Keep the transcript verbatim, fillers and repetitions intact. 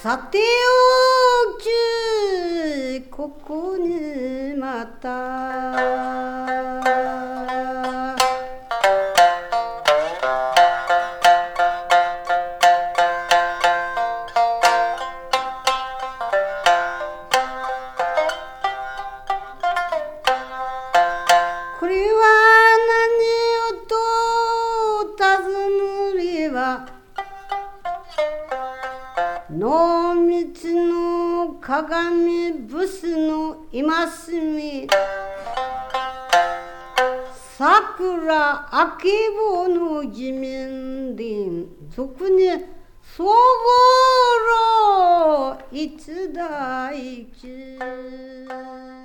さておきここにまたこれは何をと尋ねれば濃密の鏡ブスの戒め桜あけぼの地面林俗にそごろいつだいち